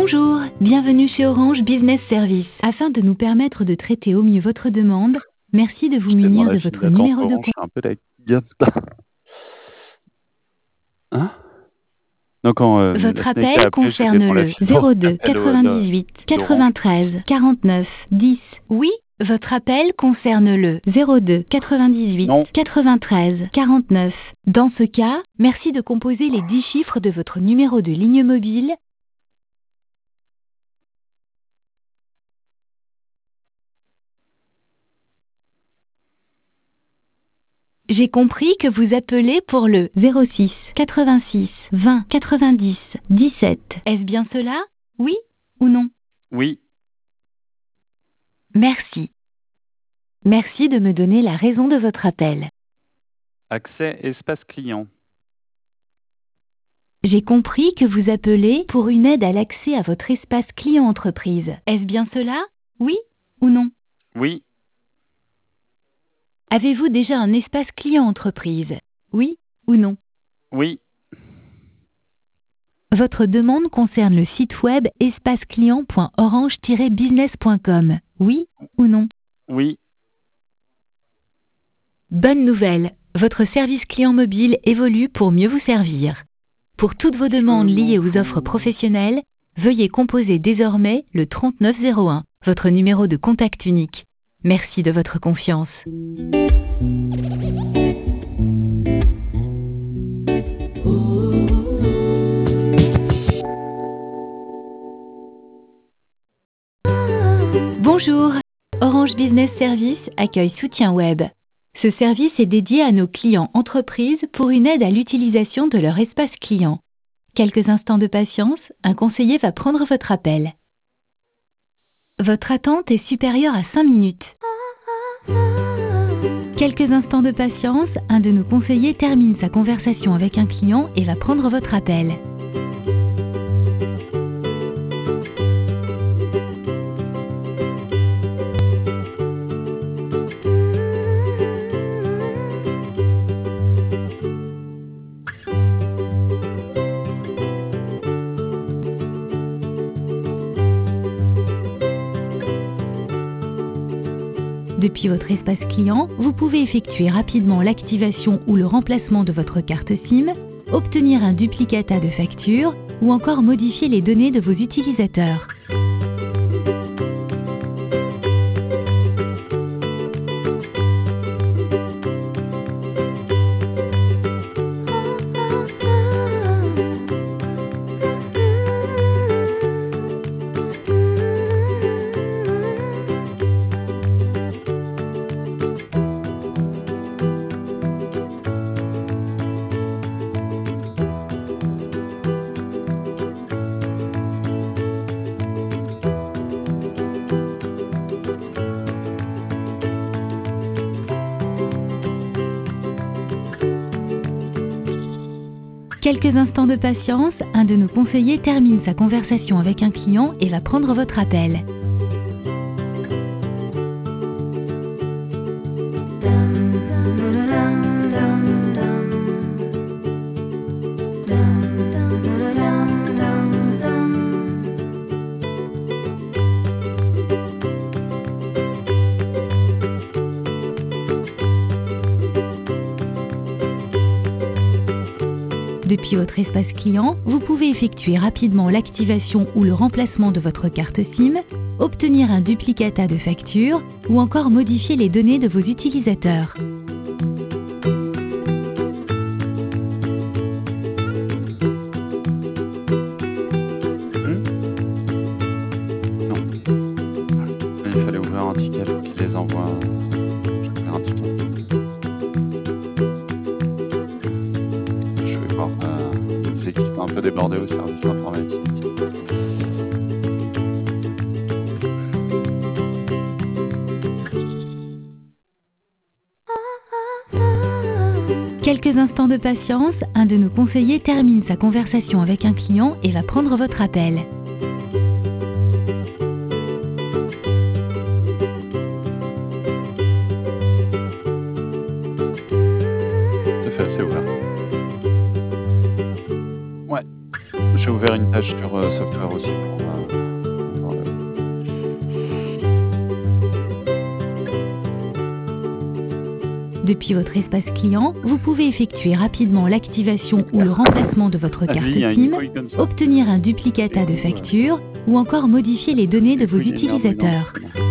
Bonjour, bienvenue chez Orange Business Service. Afin de nous permettre de traiter au mieux votre demande, merci de vous J'étais dans munir la de file votre d'attente numéro de Orange, compte. c'est un peu la guillotte. Hein? Non, quand la Votre Snake appel a appelé, j'étais concerne dans la le file d'attente 02 d'Orange. 98 93 49 10. Oui, votre appel concerne le 02 98 Non, 93 49. Dans ce cas, merci de composer les 10 chiffres de votre numéro de ligne mobile. J'ai compris que vous appelez pour le 06 86 20 90 17. Est-ce bien cela? Oui ou non? oui, Merci. Merci de me donner la raison de votre appel. accès espace client. J'ai compris que vous appelez pour une aide à l'accès à votre espace client entreprise. Est-ce bien cela? Oui ou non? Oui, Avez-vous déjà un espace client entreprise? Oui ou non? oui, Votre demande concerne le site web espaceclient.orange-business.com. Oui ou non? oui. Bonne nouvelle, votre service client mobile évolue pour mieux vous servir. Pour toutes vos Je demandes m'en liées aux offres fous. professionnelles, veuillez composer désormais le 3901, votre numéro de contact unique. Merci de votre confiance. Bonjour, Orange Business Service accueille Soutien Web. Ce service est dédié à nos clients entreprises pour une aide à l'utilisation de leur espace client. Quelques instants de patience, un conseiller va prendre votre appel. Votre attente est supérieure à 5 minutes. Quelques instants de patience, un de nos conseillers termine sa conversation avec un client et va prendre votre appel. Depuis votre espace client, vous pouvez effectuer rapidement l'activation ou le remplacement de votre carte SIM, obtenir un duplicata de facture ou encore modifier les données de vos utilisateurs. Quelques instants de patience, un de nos conseillers termine sa conversation avec un client et va prendre votre appel. Depuis votre espace client, vous pouvez effectuer rapidement l'activation ou le remplacement de votre carte SIM, obtenir un duplicata de facture ou encore modifier les données de vos utilisateurs. Hmm? Non. Il fallait ouvrir un ticket pour qu'il les envoie. J'ai ouvert un ticket. Je vais voir les équipes un peu débordées au service informatique. Quelques instants de patience, un de nos conseillers termine sa conversation avec un client et va prendre votre appel. Ça fait assez ouvert. Ouais. j'ai ouvert une page sur, Software aussi pour, voir le Depuis votre espace client, vous pouvez effectuer rapidement l'activation ou le remplacement de votre carte il y a une SIM, couille comme ça. obtenir un duplicata de facture ou encore modifier les données de vos Oui, énorme, énorme, utilisateurs. énorme.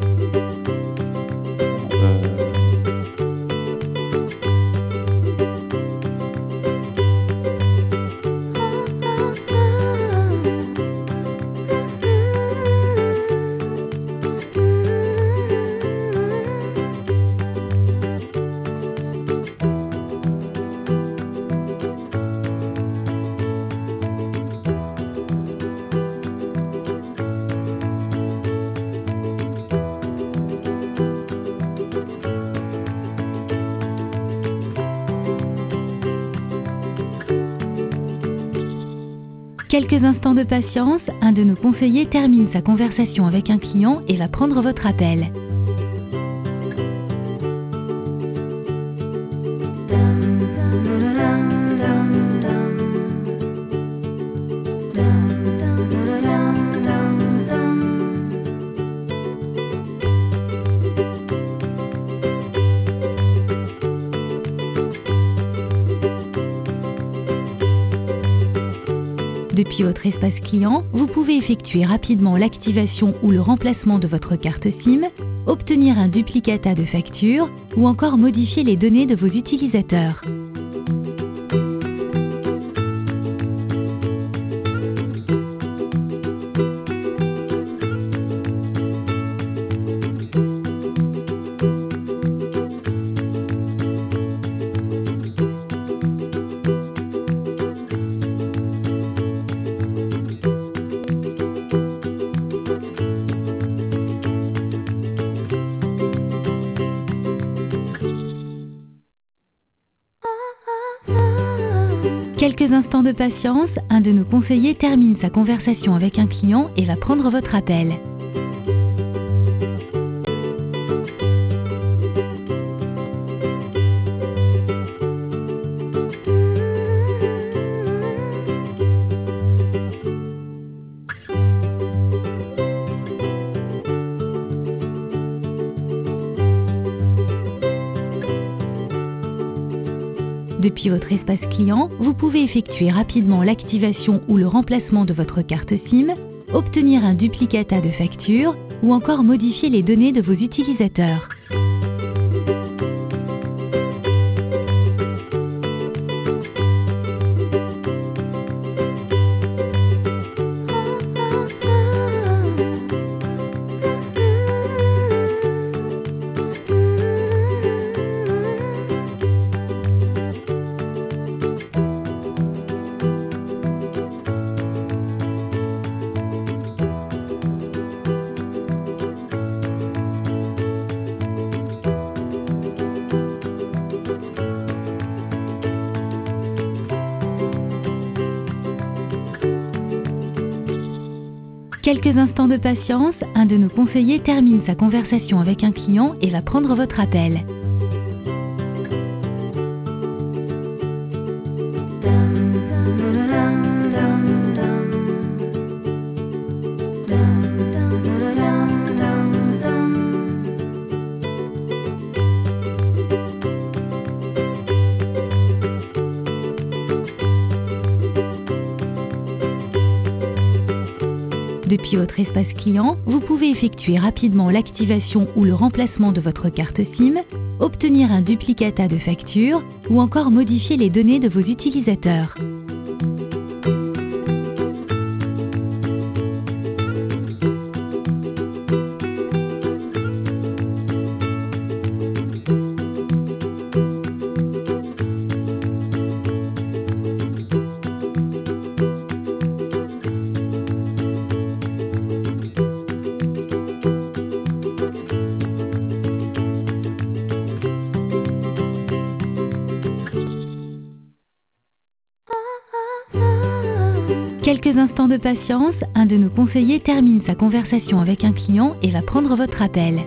Quelques instants de patience, un de nos conseillers termine sa conversation avec un client et va prendre votre appel. Depuis votre espace client, vous pouvez effectuer rapidement l'activation ou le remplacement de votre carte SIM, obtenir un duplicata de facture ou encore modifier les données de vos utilisateurs. Quelques instants de patience, un de nos conseillers termine sa conversation avec un client et va prendre votre appel. Depuis votre espace client, vous pouvez effectuer rapidement l'activation ou le remplacement de votre carte SIM, obtenir un duplicata de facture ou encore modifier les données de vos utilisateurs. Quelques instants de patience, un de nos conseillers termine sa conversation avec un client et va prendre votre appel. Depuis votre espace client, vous pouvez effectuer rapidement l'activation ou le remplacement de votre carte SIM, obtenir un duplicata de facture ou encore modifier les données de vos utilisateurs. Quelques instants de patience, un de nos conseillers termine sa conversation avec un client et va prendre votre appel.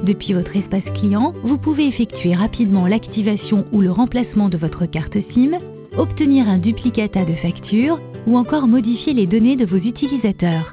Depuis votre espace client, vous pouvez effectuer rapidement l'activation ou le remplacement de votre carte SIM, obtenir un duplicata de facture ou encore modifier les données de vos utilisateurs.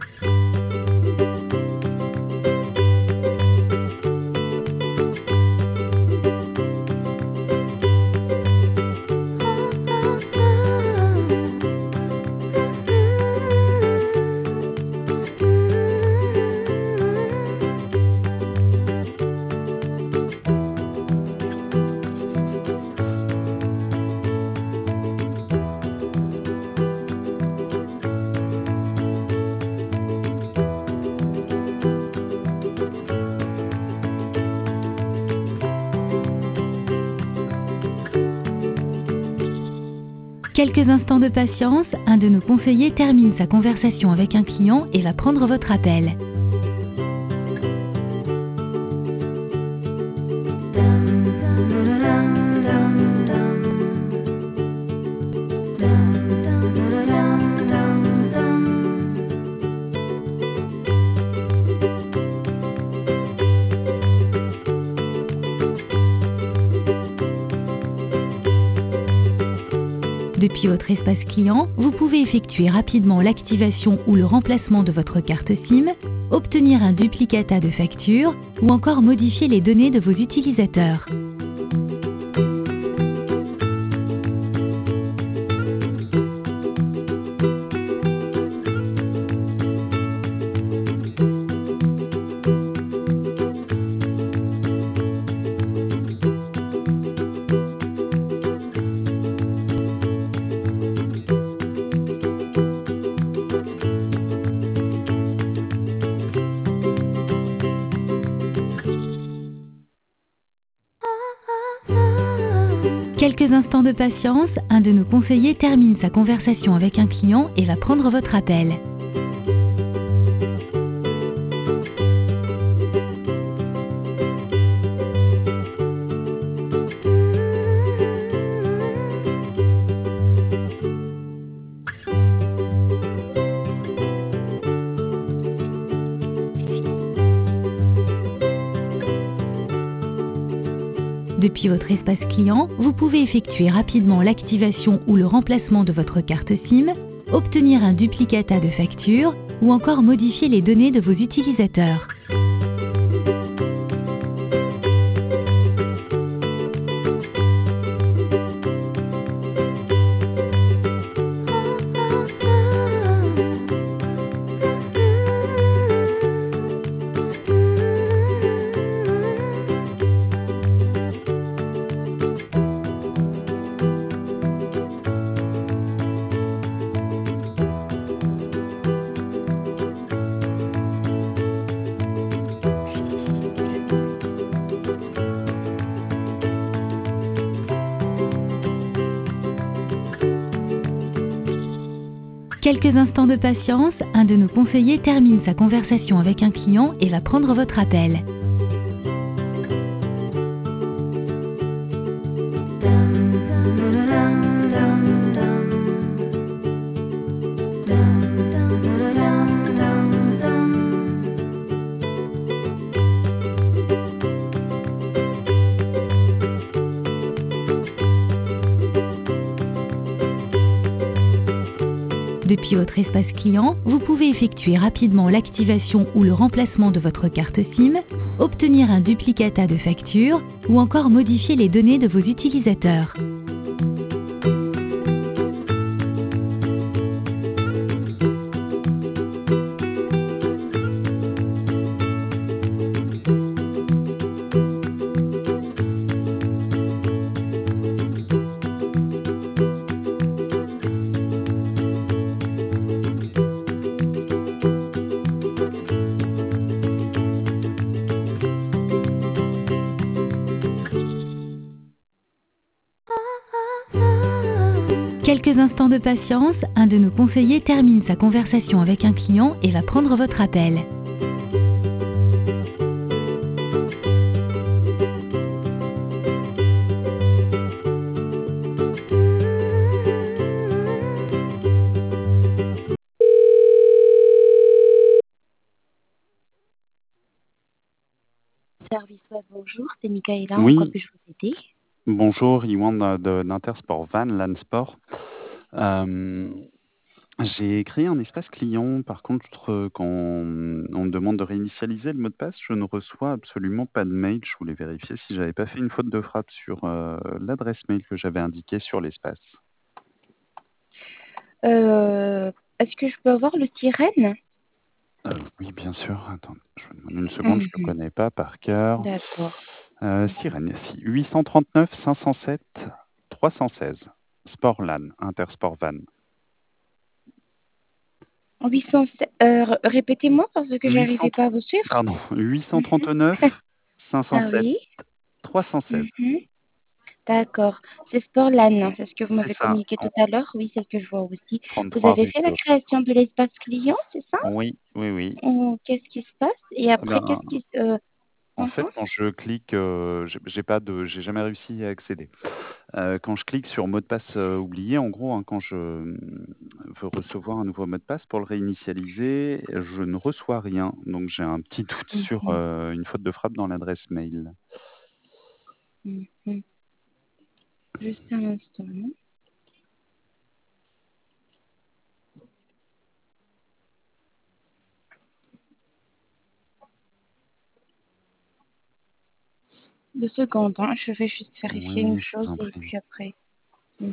Quelques instants de patience, un de nos conseillers termine sa conversation avec un client et va prendre votre appel. Depuis votre espace client, vous pouvez effectuer rapidement l'activation ou le remplacement de votre carte SIM, obtenir un duplicata de facture ou encore modifier les données de vos utilisateurs. Quelques instants de patience, un de nos conseillers termine sa conversation avec un client et va prendre votre appel. Depuis votre espace client, vous pouvez effectuer rapidement l'activation ou le remplacement de votre carte SIM, obtenir un duplicata de facture ou encore modifier les données de vos utilisateurs. Quelques instants de patience, un de nos conseillers termine sa conversation avec un client et va prendre votre appel. Depuis votre espace client, vous pouvez effectuer rapidement l'activation ou le remplacement de votre carte SIM, obtenir un duplicata de facture ou encore modifier les données de vos utilisateurs. Quelques instants de patience, un de nos conseillers termine sa conversation avec un client et va prendre votre appel. Service Web, bonjour, c'est Michaela, en quoi Oui, puis-je vous aider? bonjour, Iwan d'Intersport Van, Lansport. J'ai créé un espace client. Par contre, quand on me demande de réinitialiser le mot de passe, je ne reçois absolument pas de mail. Je voulais vérifier si j'avais pas fait une faute de frappe sur l'adresse mail que j'avais indiquée sur l'espace. Est-ce que je peux avoir le sirène? Oui, bien sûr. Attends, je vous demande une seconde, je ne le Mhm. connais pas par cœur. D'accord. Sirène, si 839 507 316. Sport LAN, Intersport Van. 800, répétez-moi parce que 800, j'arrivais pas à vous suivre. pardon, Mhm. 839 Ah 507 oui. 316. Mhm. D'accord. C'est Sportlan, c'est ce que vous C'est m'avez ça, communiqué tout à l'heure. Oui, c'est ce que je vois aussi. Vous 33 avez rue fait la Sauve. création de l'espace client, c'est ça? Oui, oui, oui. Ou qu'est-ce qui se passe? Et Eh après, ben, qu'est-ce qui se... en fait, mhm. quand je clique, j'ai jamais réussi à accéder. Quand je clique sur mot de passe oublié, en gros, hein, quand je veux recevoir un nouveau mot de passe pour le réinitialiser, je ne reçois rien. Donc j'ai un petit doute sur Mhm. une faute de frappe dans l'adresse mail. Mhm. Juste un instant. 2 secondes, hein. Je vais juste vérifier une Oui, je vous chose en et prie. puis après. Mhm.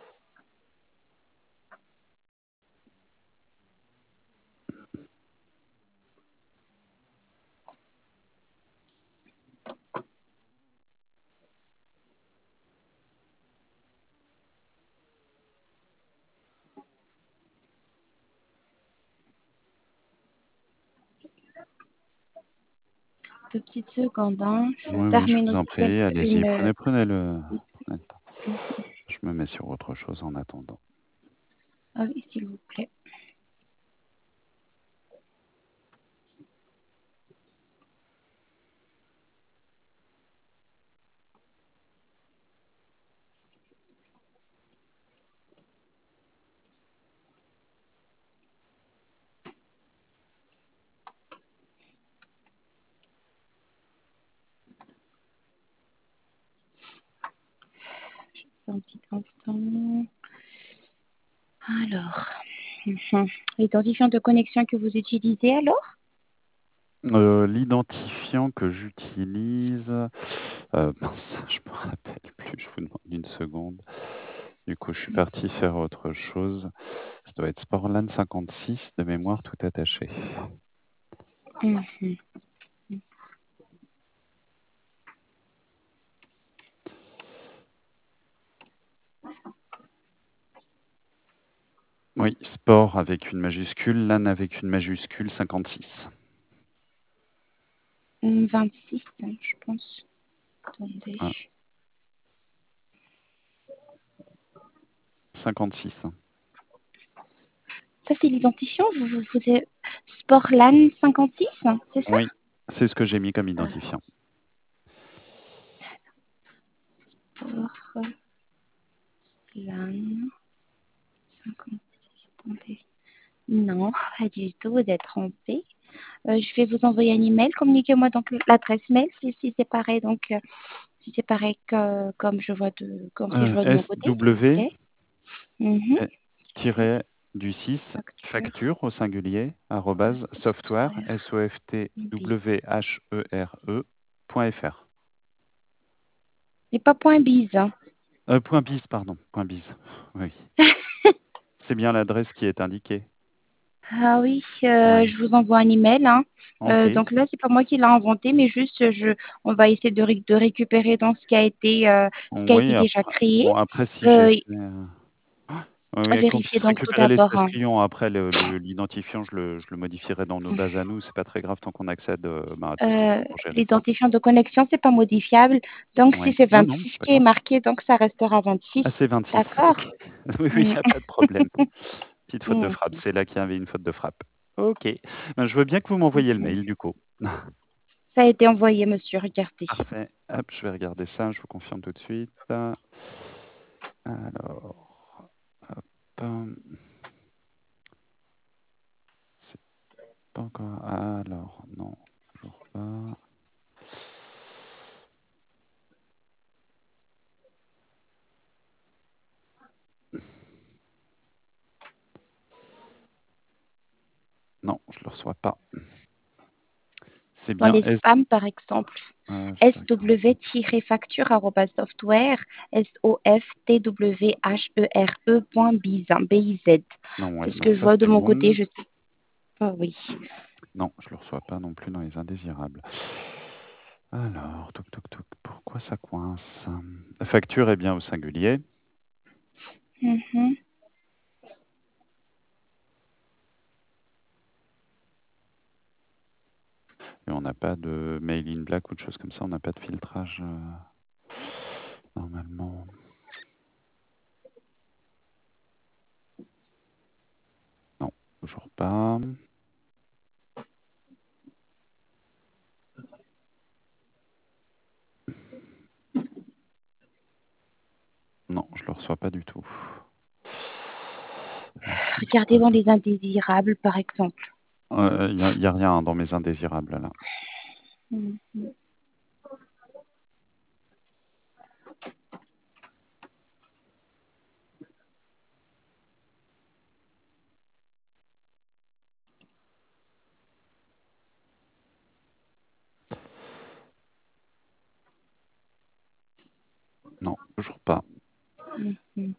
Deux petites secondes, hein. Je Oui, oui, je termine vous en aussi prie, allez-y, une. prenez le temps. Je me mets sur autre chose en attendant. Ah oui, s'il vous plaît. Juste un petit instant. Alors. L'identifiant de connexion que vous utilisez alors? L'identifiant que j'utilise, mince, je me rappelle plus, je vous demande une seconde. Du coup, je suis parti faire autre chose. Ça doit être Sportlan 56 de mémoire tout attaché. Mhm. Oui, sport avec une majuscule, LAN avec une majuscule 56. 26, hein, je pense. Attendez. Ah, 56. Ça, c'est l'identifiant. Vous êtes Sportlan 56, c'est ça? Oui, c'est ce que j'ai mis comme identifiant. Sportlan 56. Attendez. Non, pas du tout. Vous êtes trompé. Je vais vous envoyer un email. Communiquez-moi donc l'adresse mail si c'est pareil. Donc, si c'est pareil comme je vois comme si je vois de mon côté, s'il vous SW plaît. Mhm. tiré du 6 Facture, facture au singulier arrobase software software, software.fr. et pas point bise, hein. Point bis, pardon, point bis. Oui, c'est bien l'adresse qui est indiquée. Ah oui, Oui, je vous envoie un email, hein. ok. Donc là, c'est pas moi qui l'a inventé, mais juste, on va essayer de récupérer donc ce qui a été Oui, déjà créé. bon, après, si j'ai Euh, fait. Oui, qu'on Vérifiez puisse donc tout récupérer d'abord, l'espace hein. client. Après, l'identifiant, je le modifierai dans nos bases à nous. C'est pas très grave tant qu'on accède à tout ce qu'il faut pour gérer ça. L'identifiant de connexion, c'est pas modifiable. Donc, si Oui. c'est Non, non, 26 c'est pas qui est grave. marqué, donc ça restera Ah, 26. c'est 26. D'accord? Ok. Oui, oui, il Mm. n'y a pas de problème. Petite faute de Mm. frappe. C'est là qu'il y avait une faute de frappe. Ok. Ben, je veux bien que vous m'envoyiez le Mm. mail, du coup. Ça a été envoyé, monsieur. Regardez. Parfait. Hop, je vais regarder ça. Je vous confirme tout de suite. Alors, hop. C'est pas encore. Alors, non, toujours pas. reçois pas. C'est Dans bien les spams, par exemple, je vais regarder. sw-facture@software, softwhere.biz, B-I-Z. Non, ouais, C'est ce non, que je ça vois de c'est mon côté, bon. je sais pas, oui. Non, je le reçois pas non plus dans les indésirables. Alors, toc toc toc, pourquoi ça coince? La facture est bien au singulier. Mhm. Et on n'a pas de mail in black ou de choses comme ça, on n'a pas de filtrage normalement. Non, toujours pas. Non, je le reçois pas du tout. Est-ce que je Regardez pourrais dans faire- les indésirables, par exemple. y a rien dans mes indésirables là. Mhm. Non, toujours pas. Mhm.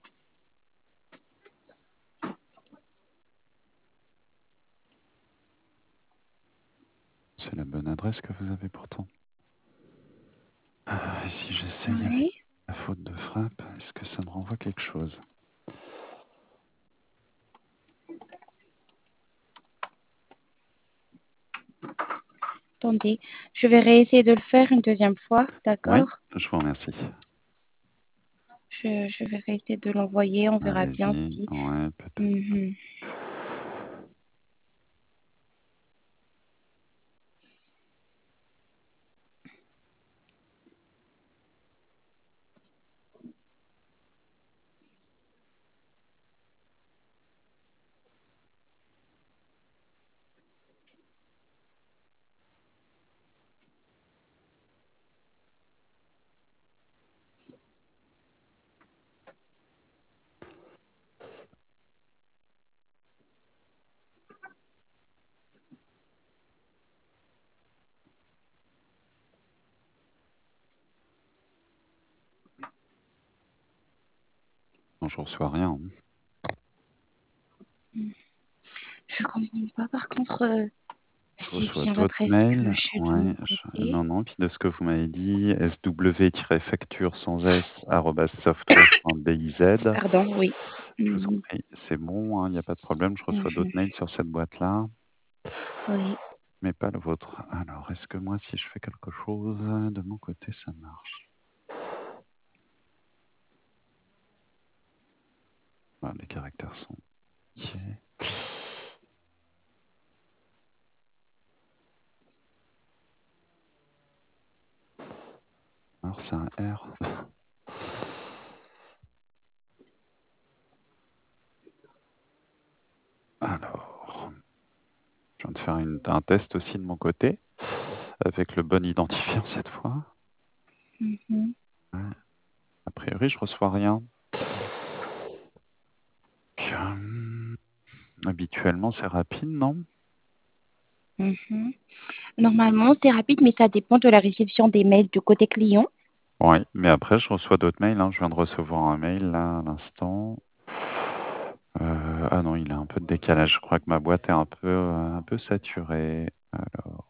C'est la bonne adresse que vous avez pourtant. Et si j'essaye avec Oui. la faute de frappe, est-ce que ça me renvoie quelque chose? Attendez, je vais réessayer de le faire une deuxième fois, Oui, d'accord? je vous remercie. Je vais réessayer de l'envoyer, on verra bien Allez-y, si. ouais, peut-être. Mhm. Non, je reçois rien. Je comprends pas, par contre, Je c'est reçois bien d'autres l'adresse que mails. j'ai de mon Ouais, côté. non, non. Puis de ce que vous m'avez dit, sw-facture sans s @software.biz. Pardon, oui. Je vous en Mhm. prie, c'est bon, il n'y a pas de problème. Je reçois d'autres Mhm. mails sur cette boîte-là, Oui. mais pas le vôtre. Alors, est-ce que moi, si je fais quelque chose de mon côté, ça marche? Voilà, les caractères sont entiers. Alors, c'est un R. Alors, je viens de faire un test aussi de mon côté, avec le bon identifiant cette fois. Mhm. Ouais. A priori, je reçois rien. Habituellement, c'est rapide, non? Mhm. Normalement, c'est rapide, mais ça dépend de la réception des mails du côté client. Oui, mais après, je reçois d'autres mails. Hein. Je viens de recevoir un mail là à l'instant. Ah non, il a un peu de décalage. Je crois que ma boîte est un peu saturée. Alors,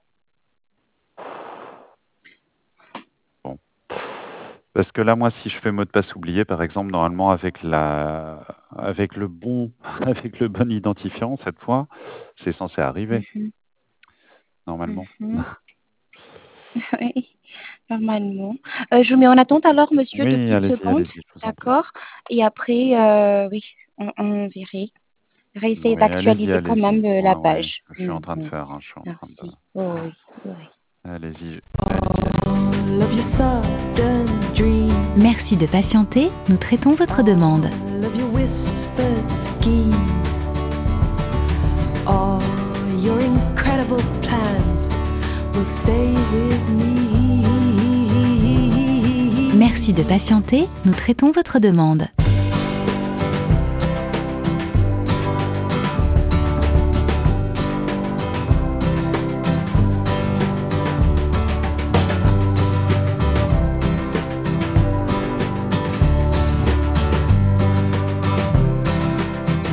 bon. Parce que là, moi, si je fais mot de passe oublié, par exemple, normalement, avec le bon, avec le bon identifiant, cette fois, c'est censé arriver, Mhm. normalement. Mhm. Oui, normalement. Je vous mets en attente alors, monsieur, de Oui, petites allez-y, secondes, allez-y, je vous en prie. d'accord? Et après, oui, on verra. Réessayer Oui, allez-y, d'actualiser quand allez-y. même la Ouais, ouais, page. je suis en train de Mhm. faire. Hein, je suis en train de. Merci. Oh, oui, oui. Allez-y, allez-y, allez-y. All of your sudden dreams, Merci de patienter, nous traitons votre demande. All of your whispered schemes, all your incredible plans will stay with me. Merci de patienter, nous traitons votre demande.